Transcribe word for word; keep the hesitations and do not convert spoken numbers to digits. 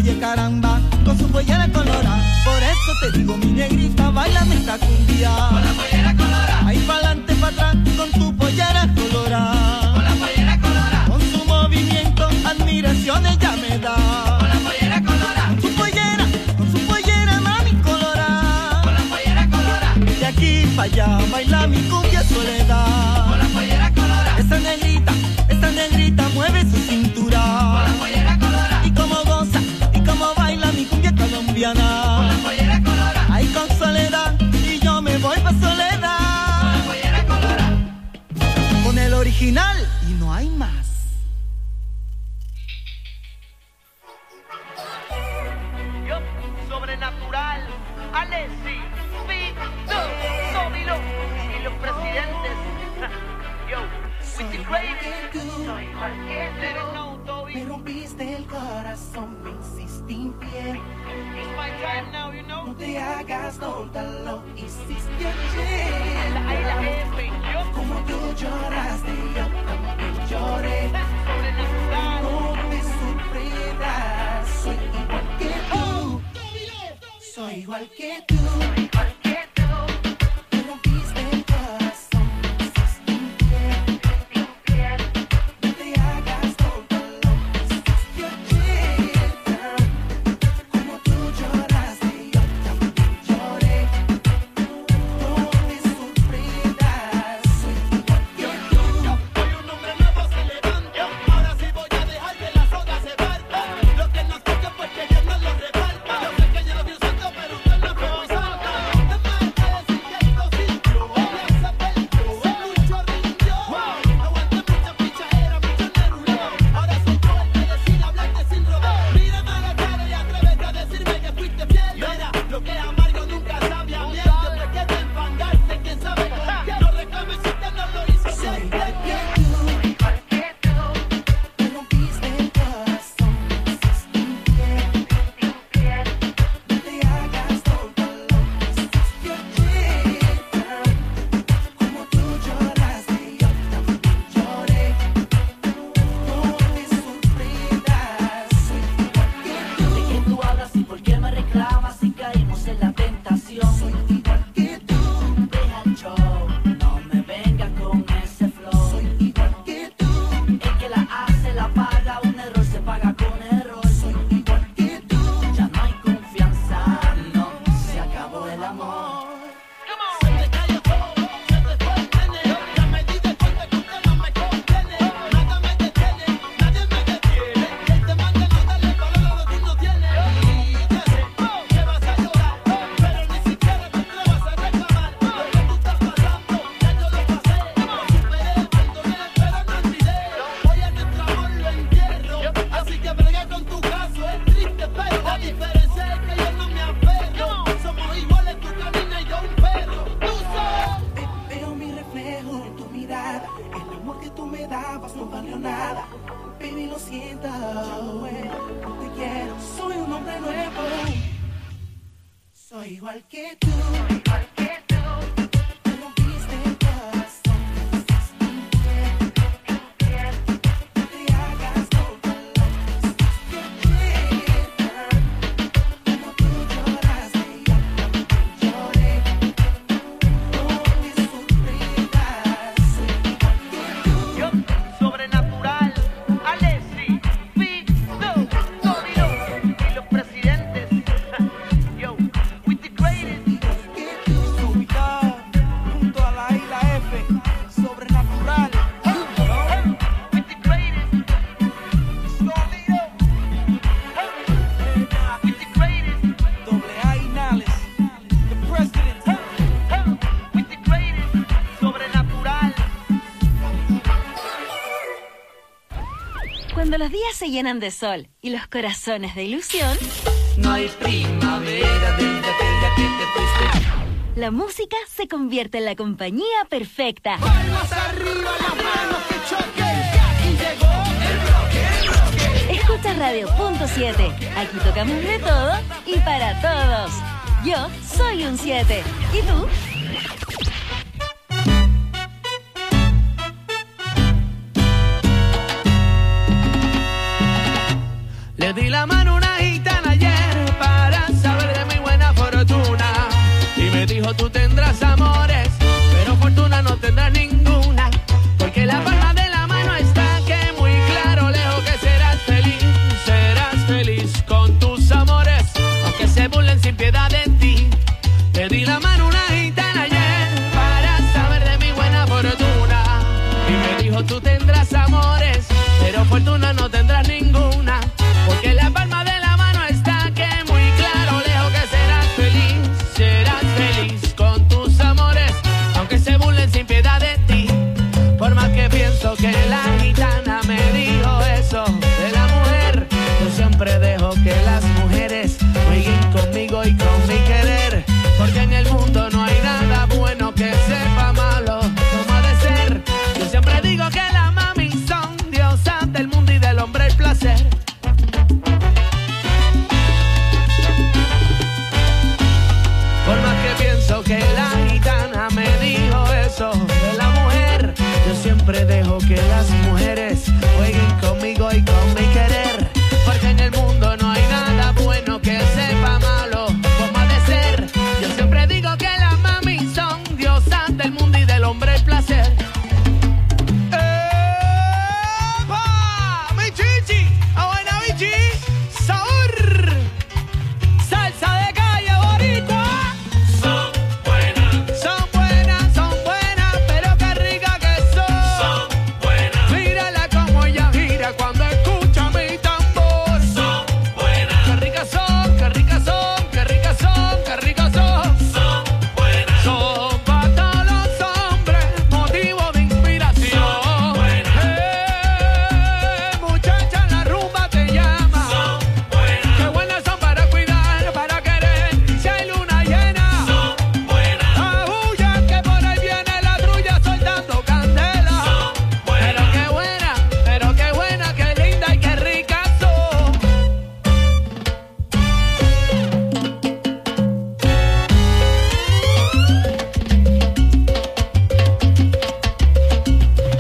Oye caramba, con su pollera colorada. Por eso te digo mi negrita, bailame esta cumbia. Con la pollera colorada. Ahí pa'lante, pa' atrás, con tu pollera colorada. Con la pollera colorada. Con su movimiento, admiración ella me da. Con la pollera colorada. Con su pollera, con su pollera, mami colorada. Con la pollera colorada. De aquí pa' allá, baila mi cumbia soledad. Con la pollera colorada. Esta negrita, esta negrita mueve su cintura. Con la pollera colorada. Y como goza, y como baila mi cumbia colombiana. Con la pollera colorada. Ahí con soledad, y yo me voy pa' soledad. Con la pollera colorada. Con el original, y no hay más. Yo, sobrenatural, Alessi, Vito, Domino y los presidentes. Yo, with the greatest. Soy cualquier no, Toby. Me rompiste el corazón, me hiciste infiel. It's my time now, you know. No te hagas tonta, lo hiciste ayer. La I, la F, yo, Como tú lloraste, yo también lloré. sobrenatural. No te sorprendas, soy igual que tú. Soy igual que tú. Igual que tú, Me rompiste el corazón, me hiciste infiel. infiel. No te hagas tonta, lo hiciste ayer. Como tú lloraste, yo también lloré. No te sorprendas, soy igual que tú. Soy un hombre nuevo, se levanta. Ahora sí voy a dejar que la soga se parta. Lo que nos toque pues que Dios nos lo reparta. Yo sé que yo lo vi un santo, pero usted no fue muy santa. Es más que decir que esto sintió. Ella se perdió, el lucho rindió. Aguanté mucha pichadera, mucho neruleo. Ahora soy yo el que decide hablarte sin rodeo. Mírame a la cara y atrévete a decirme que fuiste fiel. Mira, lo que es amargo nunca sabe a miel. Después que te enfangaste, quién sabe con quién. No reclames si usted no lo hizo Soy bien. igual que tú. Igual que tú, Me rompiste el corazón, me hiciste infiel. infiel. No te hagas tonta, lo hiciste ayer. Como tú lloraste, yo también lloré. No te sorprendas, soy igual que tú. ¿De qué tú hablas y por qué me reclamas si caímos en la tentación? Soy igual que tú. Deja el show, no me vengas con ese flow. Soy igual que tú. El que la hace la paga, un error se paga con error. Soy igual que tú. Ya no hay confianza, no, se acabó el amor. Se te cayó todo, se te fue el nene. Ya me di de cuenta que usted no me conviene. Nada me detiene, nadie me detiene. El tema que no darle valor a lo que uno tiene. Y ya sé que vas a llorar, pero ni siquiera te atrevas a reclamar. Lo que tú estás pasando, ya yo lo pasé. Lo superé, abandoné, pero no olvidé. Hoy a nuestro amor lo entierro. Así que brega con tu caso, es triste, pero la diferencia es que yo no me aferro. Somos iguales, tú caminas y yo un perro. Tú sabes. Ve- Veo mi reflejo en tu mirada. El amor que tú me dabas no valió nada. Baby, lo siento. No te quiero. Soy un hombre nuevo. Soy igual que tú. Igual que tú, Me rompiste el corazón. Me hiciste infiel. infiel. No te hagas tonta, lo hiciste ayer. Como tú lloraste, yo también lloré. No te sorprendas, soy igual que tú. Yo, sobrenatural, Alessi, Vito, Domino y los presidentes. Yo, with the greatest. Ubicado junto a la I, la F, sobrenatural. With the greatest. Sólido, With the greatest. doble A y Nales, the president. With the greatest. Sobrenatural. Cuando los días se llenan de sol y los corazones de ilusión, No hay primavera desde aquella que te fuiste. la música se convierte en la compañía perfecta. Palmas arriba, las manos que choquen. Y llegó el bloque. Escucha Radio Punto siete. Aquí tocamos de todo y para todos. Yo soy un siete. ¿Y tú? Le di la mano una